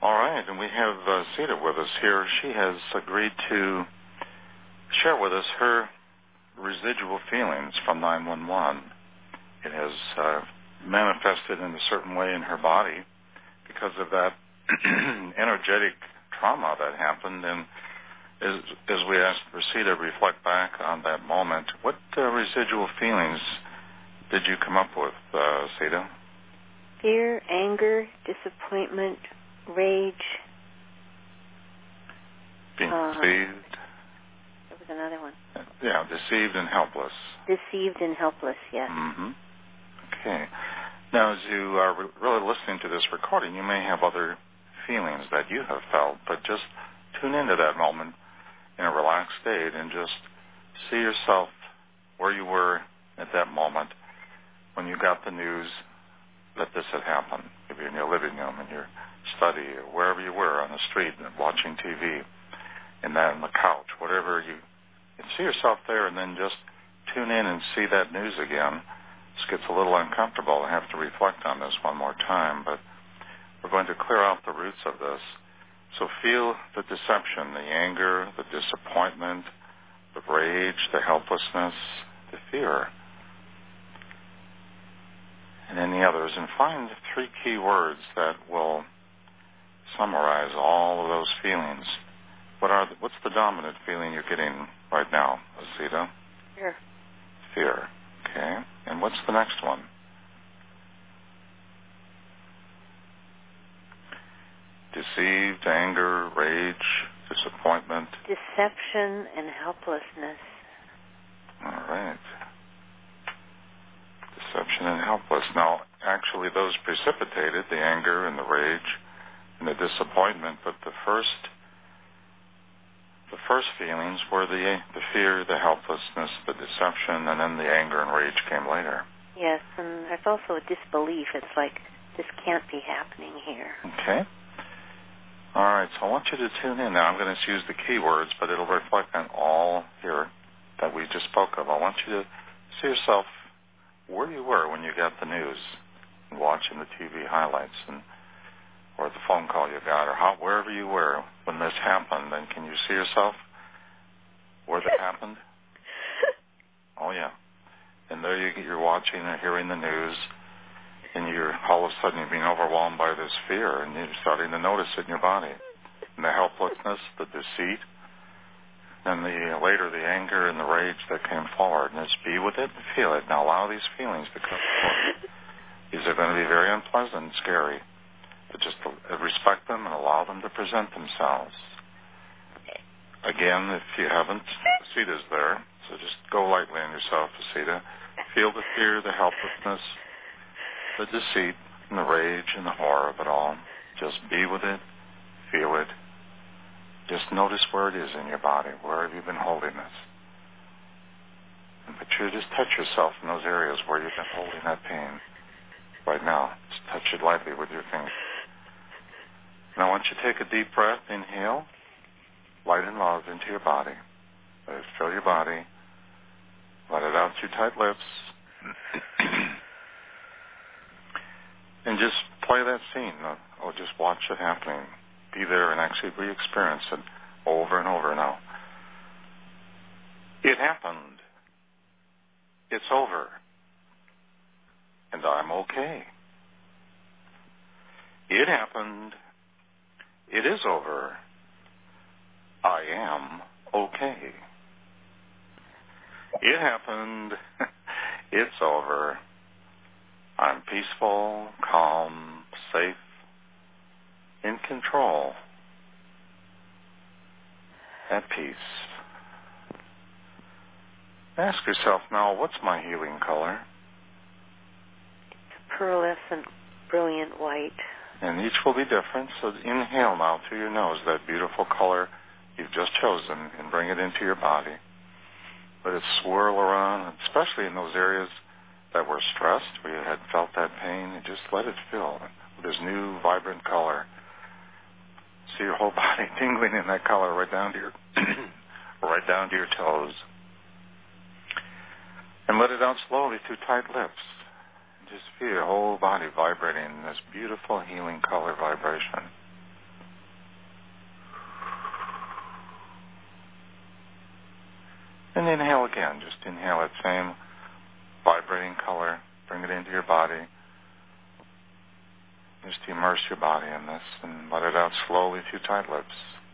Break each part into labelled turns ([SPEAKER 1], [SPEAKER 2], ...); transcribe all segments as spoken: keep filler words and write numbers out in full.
[SPEAKER 1] All right, and we have uh, Sita with us here. She has agreed to share with us her residual feelings from nine one one. It has uh, manifested in a certain way in her body because of that energetic trauma that happened. And as, as we asked Rosita to reflect back on that moment, what uh, residual feelings did you come up with, uh, Sita?
[SPEAKER 2] Fear, anger, disappointment, rage.
[SPEAKER 1] Being
[SPEAKER 2] uh,
[SPEAKER 1] deceived.
[SPEAKER 2] There was another one.
[SPEAKER 1] Yeah, deceived and helpless.
[SPEAKER 2] Deceived and helpless, yes.
[SPEAKER 1] Mm-hmm. Okay. Now, as you are re- really listening to this recording, you may have other feelings that you have felt, but just tune into that moment in a relaxed state and just see yourself where you were at that moment when you got the news that this had happened. If you're in your living room, in your study, or wherever you were on the street watching T V, and that on the couch, whatever you, you see yourself there, and then just tune in and see that news again. This gets a little uncomfortable. I have to reflect on this one more time, but we're going to clear out the roots of this. So feel the deception, the anger, the disappointment, the rage, the helplessness, the fear, and any others, and find three key words that will summarize all of those feelings. What are the, what's the dominant feeling you're getting right now, Asita?
[SPEAKER 2] Fear.
[SPEAKER 1] Fear. Okay. And what's the next one? Deceived, anger, rage, disappointment.
[SPEAKER 2] Deception and helplessness.
[SPEAKER 1] All right. Deception and helpless. Now, actually, those precipitated the anger and the rage and the disappointment, but the first the first feelings were the the fear, the helplessness, the deception, and then the anger and rage came later.
[SPEAKER 2] Yes, and there's also a disbelief. It's like, this can't be happening here.
[SPEAKER 1] Okay. All right, so I want you to tune in now. I'm going to use the key words, but it'll reflect on all here that we just spoke of. I want you to see yourself where you were when you got the news and watching the T V highlights and or the phone call you got, or how, wherever you were when this happened. And can you see yourself where that happened? Oh, yeah. And there you, you're watching or hearing the news, and you're all of a sudden you're being overwhelmed by this fear, and you're starting to notice it in your body. And the helplessness, the deceit, and the later the anger and the rage that came forward. And just be with it and feel it. Now allow these feelings to come forward. These are going to be very unpleasant and scary. But just respect them and allow them to present themselves. Again, if you haven't, Asita's there, so just go lightly on yourself, Asita. Feel the fear, the helplessness, the deceit, and the rage, and the horror of it all. Just be with it, feel it. Just notice where it is in your body. Where have you been holding this? And but you just touch yourself in those areas where you've been holding that pain. Right now, just touch it lightly with your fingers. And I want you to take a deep breath. Inhale, light and love into your body. Let it fill your body. Let it out through tight lips. And just play that scene, or just watch it happening. Be there and actually re-experience it over and over now. It happened. It's over. And I'm okay. It happened. It is over. I am okay. It happened. It's over. I'm peaceful, calm, safe, in control, at peace. Ask yourself now, what's my healing color?
[SPEAKER 2] Pearlescent, brilliant white.
[SPEAKER 1] And each will be different, so inhale now through your nose that beautiful color you've just chosen and bring it into your body. Let it swirl around, especially in those areas that were stressed, where you had felt that pain, and just let it fill with this new, vibrant color. See your whole body tingling in that color right down to your right down to your toes. And let it out slowly through tight lips. Just feel your whole body vibrating in this beautiful healing color vibration. again. Just inhale that same vibrating color. Bring it into your body. Just immerse your body in this and let it out slowly through tight lips.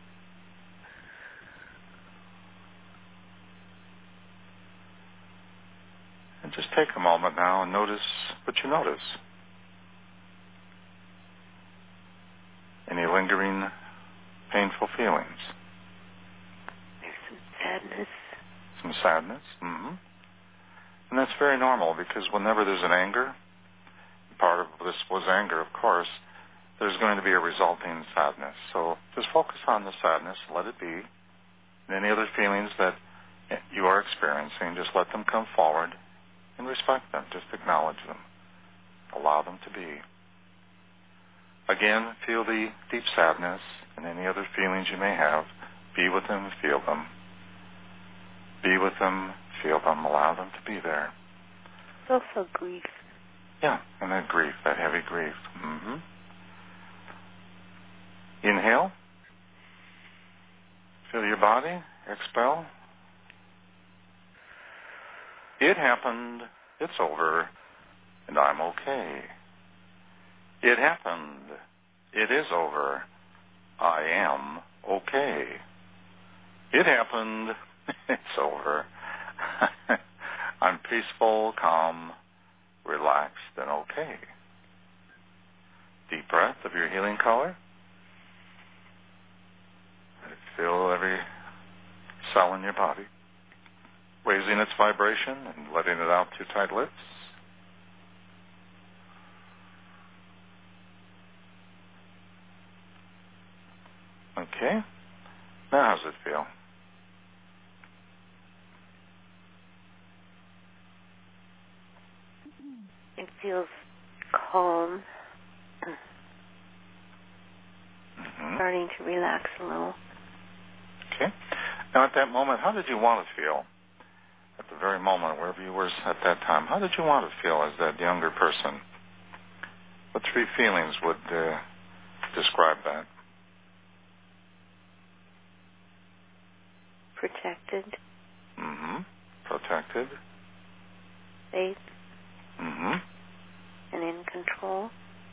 [SPEAKER 1] And just take a moment now and notice what you notice. Any lingering, painful feelings?
[SPEAKER 2] There's some sadness.
[SPEAKER 1] Some sadness? Mm-hmm. And that's very normal, because whenever there's an anger, part of this was anger, of course, there's going to be a resulting sadness. So just focus on the sadness, let it be. And any other feelings that you are experiencing, just let them come forward and respect them. Just acknowledge them. Allow them to be. Again, feel the deep sadness and any other feelings you may have. Be with them, feel them. Be with them, feel them. Allow them to be there.
[SPEAKER 2] It's also grief.
[SPEAKER 1] Yeah, and that grief, that heavy grief. Mm-hmm. Inhale. Feel your body. Expel. It happened. It's over. And I'm okay. It happened. It is over. I am okay. It happened. It's over. I'm peaceful, calm, relaxed, and okay. Deep breath of your healing color. Feel every cell in your body raising its vibration and letting it out through tight lips. Okay. Now how's it feel?
[SPEAKER 2] It feels calm.
[SPEAKER 1] Mm-hmm.
[SPEAKER 2] Starting to relax a little.
[SPEAKER 1] Okay. Now at that moment, how did you want to feel? At the very moment, wherever you were at that time, how did you want to feel as that younger person? What three feelings would uh, describe that?
[SPEAKER 2] Protected.
[SPEAKER 1] Mm-hmm. Protected.
[SPEAKER 2] Safe.
[SPEAKER 1] Mm-hmm.
[SPEAKER 2] And in control.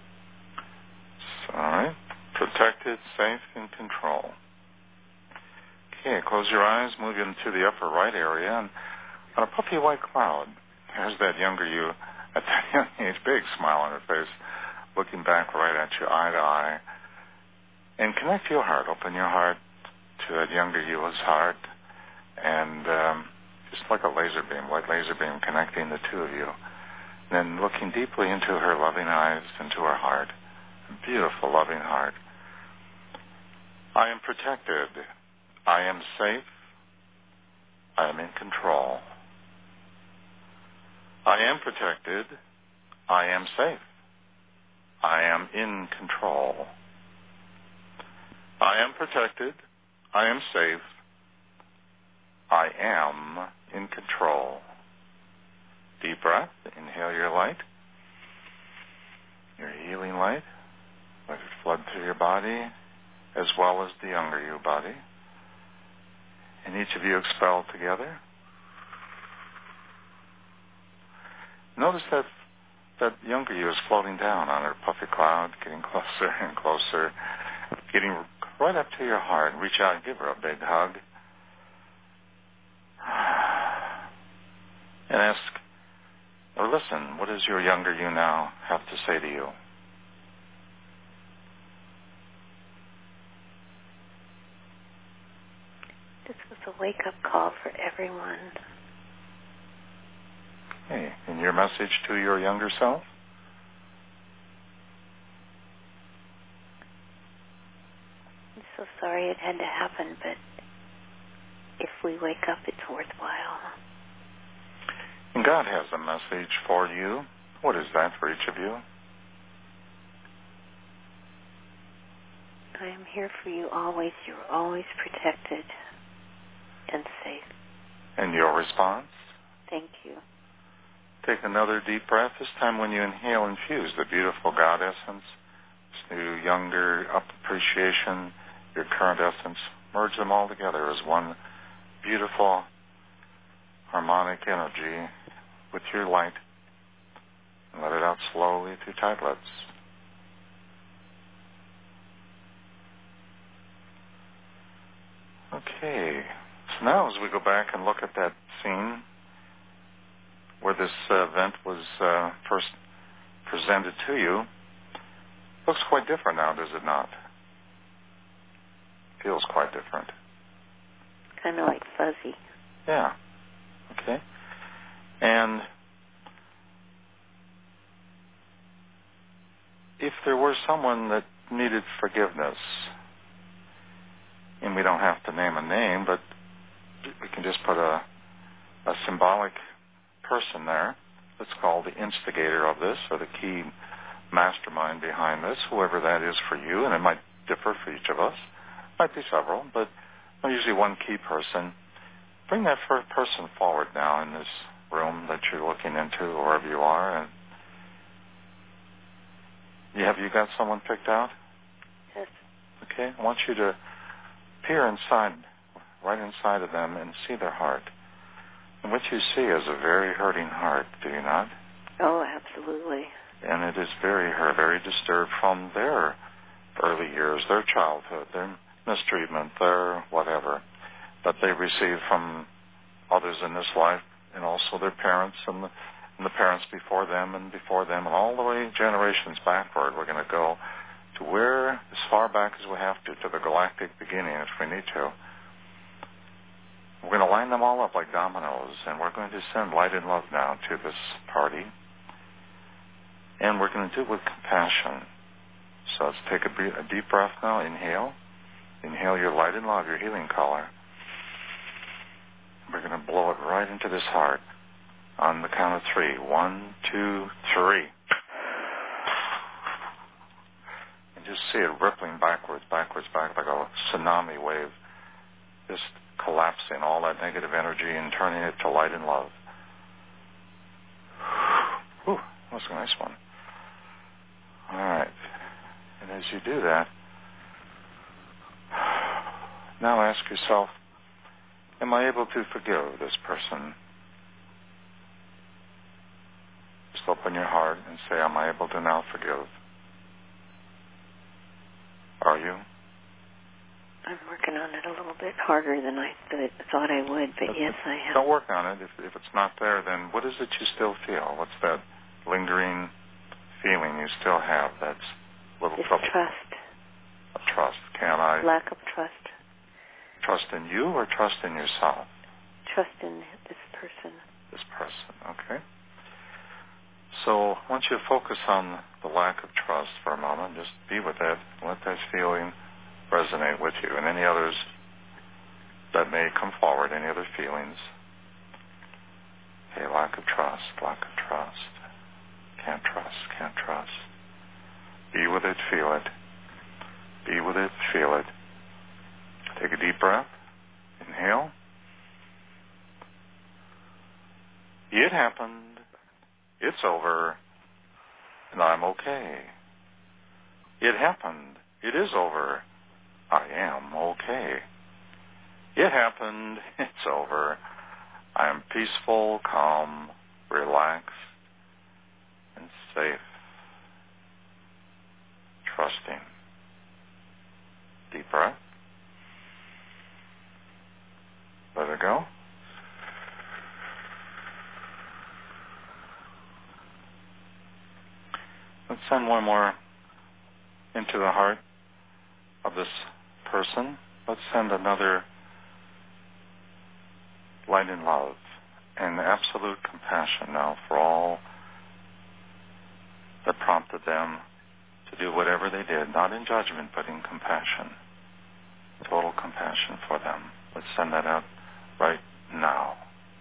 [SPEAKER 1] All right. Protected, safe, in control. Okay, close your eyes, move into the upper right area, and on a puffy white cloud, there's that younger you at that young age, big smile on her face, looking back right at you, eye to eye. And connect your heart, open your heart to that younger you's heart, and um, just like a laser beam, white laser beam connecting the two of you. And then looking deeply into her loving eyes, into her heart, a beautiful, loving heart. I am protected. I am safe. I am in control. I am protected. I am safe. I am in control. I am protected. I am safe. I am in control. Deep breath. Inhale your light. Your healing light. Let it flood through your body as well as the younger you body. And each of you expel together. Notice that that younger you is floating down on her puffy cloud, getting closer and closer, getting right up to your heart. Reach out and give her a big hug. And ask, or listen, what does your younger you now have to say to you?
[SPEAKER 2] This was a wake-up call for everyone.
[SPEAKER 1] Okay. And your message to your younger self?
[SPEAKER 2] I'm so sorry it had to happen, but if we wake up, it's worthwhile.
[SPEAKER 1] And God has a message for you. What is that for each of you?
[SPEAKER 2] I am here for you always. You're always protected and safe.
[SPEAKER 1] And your response?
[SPEAKER 2] Thank you.
[SPEAKER 1] Take another deep breath. This time when you inhale, infuse the beautiful God essence, this new, younger, up appreciation, your current essence. Merge them all together as one beautiful harmonic energy with your light and let it out slowly through tight lips. Okay, so now as we go back and look at that scene where this uh, event was uh, first presented to you, looks quite different now, does it not? Feels quite different.
[SPEAKER 2] Kind of like fuzzy.
[SPEAKER 1] Yeah. Okay. And if there were someone that needed forgiveness, and we don't have to name a name, but we can just put a, a symbolic person there that's called the instigator of this, or the key mastermind behind this, whoever that is for you, and it might differ for each of us. Might be several, but usually one key person. Bring that first person forward now in this room that you're looking into, or wherever you are. And you, have you got someone picked out?
[SPEAKER 2] Yes.
[SPEAKER 1] Okay. I want you to peer inside, right inside of them, and see their heart. And what you see is a very hurting heart, do you not?
[SPEAKER 2] Oh, absolutely.
[SPEAKER 1] And it is very hurt, very disturbed from their early years, their childhood, their mistreatment, their whatever that they received from others in this life, and also their parents and the, and the parents before them and before them, and all the way generations backward. We're going to go to where, as far back as we have to, to the galactic beginning if we need to. We're going to line them all up like dominoes, and we're going to send light and love now to this party. And we're going to do it with compassion. So let's take a, a deep breath now. Inhale. Inhale your light and love, your healing color. We're going to blow it right into this heart on the count of three. One, two, three. And just see it rippling backwards, backwards, back like a tsunami wave. Just collapsing all that negative energy and turning it to light and love. Whew, that's a nice one. All right. And as you do that, now ask yourself, am I able to forgive this person? Just open your heart and say, am I able to now forgive? Are you?
[SPEAKER 2] I'm working on it a little bit harder than I th- thought I would, but
[SPEAKER 1] That's
[SPEAKER 2] yes,
[SPEAKER 1] it.
[SPEAKER 2] I have.
[SPEAKER 1] Don't work on it. If, if it's not there, then what is it you still feel? What's that lingering feeling you still have that's a little trouble?
[SPEAKER 2] Distrust.
[SPEAKER 1] Of trust. Can I?
[SPEAKER 2] Lack of trust.
[SPEAKER 1] Trust in you or trust in yourself?
[SPEAKER 2] Trust in this person.
[SPEAKER 1] This person, okay. So I want you to focus on the lack of trust for a moment. Just be with it. Let that feeling resonate with you. And any others that may come forward, any other feelings. Okay, lack of trust, lack of trust. Can't trust, can't trust. Be with it, feel it. Be with it, feel it. Take a deep breath. Inhale. It happened. It's over. And I'm okay. It happened. It is over. I am okay. It happened. It's over. I am peaceful, calm, relaxed, and safe. Trusting. Deep breath. Let it go. Let's send one more into the heart of this person. Let's send another light and love and absolute compassion now for all that prompted them to do whatever they did, not in judgment, but in compassion. Total compassion for them. Let's send that out right now.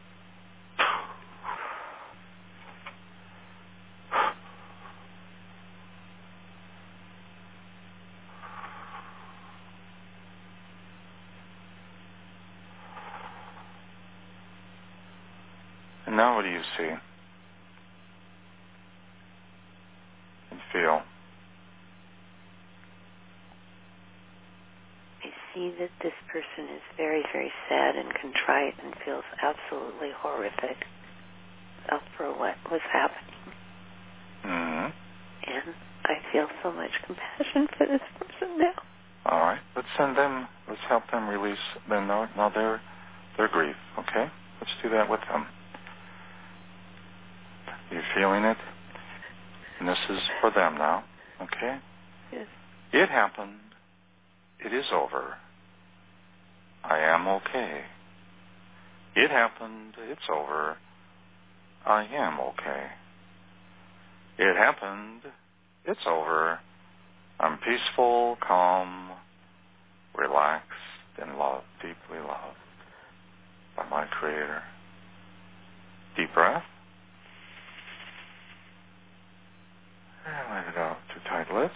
[SPEAKER 1] And now what do you see and feel?
[SPEAKER 2] I see that this person is very, very sad and contrite and feels absolutely horrific uh, for what was happening.
[SPEAKER 1] Mm-hmm.
[SPEAKER 2] And I feel so much compassion for this person now.
[SPEAKER 1] All right. Let's send them, let's help them release then now, now their, their grief, okay? Let's do that with them. You feeling it? And this is for them now, okay?
[SPEAKER 2] Yes.
[SPEAKER 1] It happened. It is over. I am okay. It happened. It's over. I am okay. It happened. It's over. I'm peaceful, calm, relaxed, and loved, deeply loved by my Creator. Deep breath. And let it out through tight lips.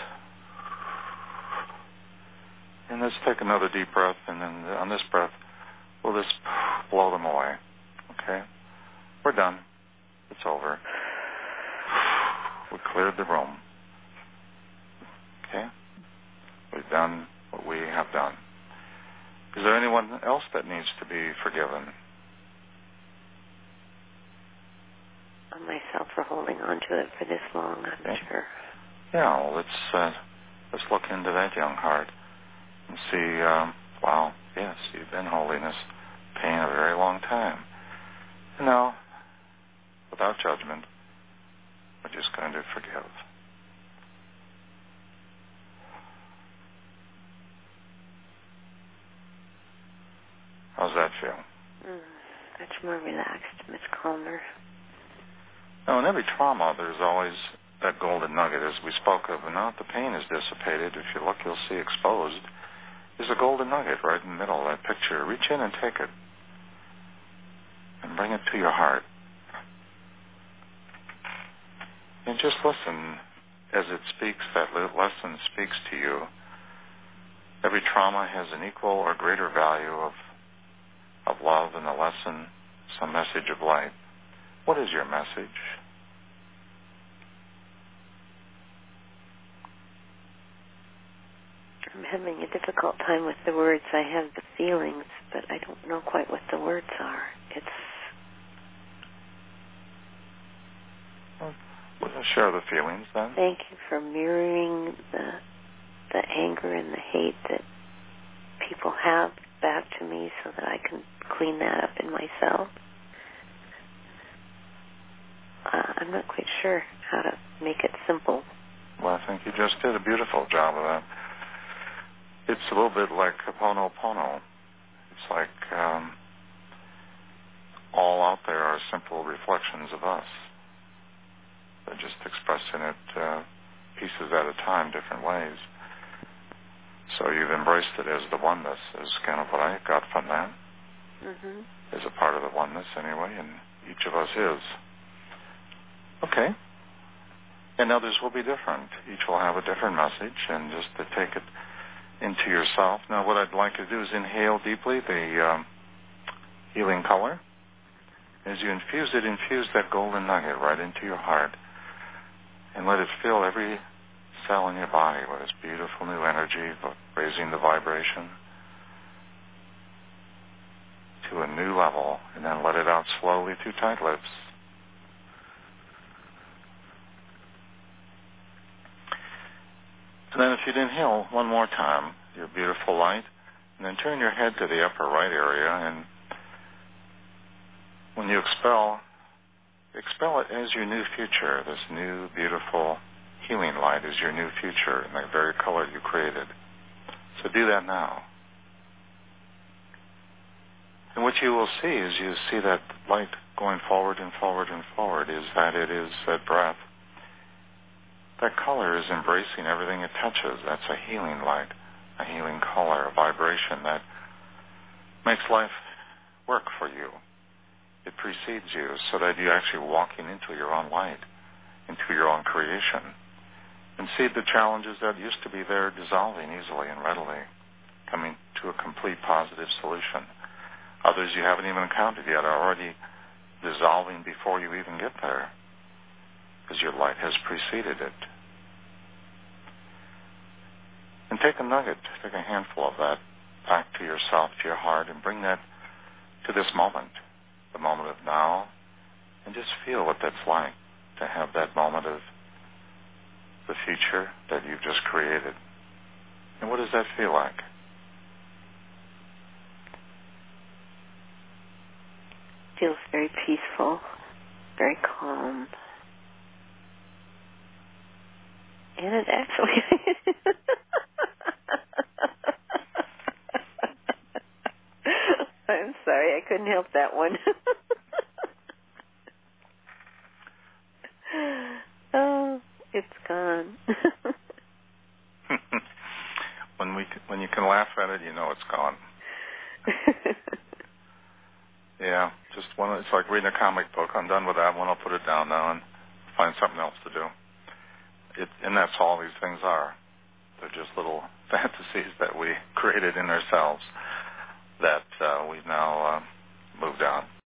[SPEAKER 1] And let's take another deep breath, and then on this breath, we'll just blow them away. Okay? We're done. It's over. We cleared the room. Okay? We've done what we have done. Is there anyone else that needs to be forgiven?
[SPEAKER 2] On myself for holding on to it for this long, I'm
[SPEAKER 1] okay.
[SPEAKER 2] sure.
[SPEAKER 1] Yeah, well, let's, uh, let's look into that young heart and see, um, wow, yes, you've been holding this pain a very long time. And now, without judgment, we're just going to forgive. How's that feel?
[SPEAKER 2] Mm, much more relaxed, much calmer.
[SPEAKER 1] Now, in every trauma, there's always that golden nugget, as we spoke of, and now that the pain is dissipated, if you look, you'll see exposed, is a golden nugget right in the middle of that picture. Reach in and take it, and bring it to your heart. And just listen as it speaks, that lesson speaks to you. Every trauma has an equal or greater value of, of love, and the lesson, some message of light. What is your message?
[SPEAKER 2] I'm having a difficult time with the words. I have the feelings, but I don't know quite what the words are. It's...
[SPEAKER 1] Well, we'll share the feelings then.
[SPEAKER 2] Thank you for mirroring the the anger and the hate that people have back to me so that I can clean that up in myself. Uh, I'm not quite sure how to make it simple.
[SPEAKER 1] Well, I think you just did a beautiful job of that. It's a little bit like Ho'oponopono. It's like um, all out there are simple reflections of us. They're just expressing it uh, pieces at a time, different ways. So you've embraced it as the oneness, is kind of what I got from that.
[SPEAKER 2] Mm-hmm.
[SPEAKER 1] As a part of the oneness anyway, and each of us is. Okay. And others will be different. Each will have a different message, and just to take it into yourself. Now what I'd like to do is inhale deeply the um, healing color. As you infuse it, infuse that golden nugget right into your heart, and let it fill every cell in your body with this beautiful new energy, raising the vibration to a new level, and then let it out slowly through tight lips. And then if you'd inhale one more time, your beautiful light, and then turn your head to the upper right area, and when you expel, expel it as your new future. This new, beautiful healing light is your new future in the very color you created. So do that now. And what you will see is you see that light going forward and forward and forward is that it is that breath. That color is embracing everything it touches. That's a healing light, a healing color, a vibration that makes life work for you. It precedes you so that you're actually walking into your own light, into your own creation, and see the challenges that used to be there dissolving easily and readily, coming to a complete positive solution. Others you haven't even encountered yet are already dissolving before you even get there, because your light has preceded it. And take a nugget, take a handful of that back to yourself, to your heart, and bring that to this moment, the moment of now, and just feel what that's like to have that moment of the future that you've just created. And what does that feel like?
[SPEAKER 2] Feels very peaceful, very calm. And it actually... I'm sorry, I couldn't help that one. Oh, it's gone.
[SPEAKER 1] when we when you can laugh at it, you know it's gone. Yeah, just one. It's like reading a comic book. I'm done with that one. I'll put it down now and find something else to do. It, and that's all these things are. They're just little fantasies that we created in ourselves that uh, we've now uh, moved on.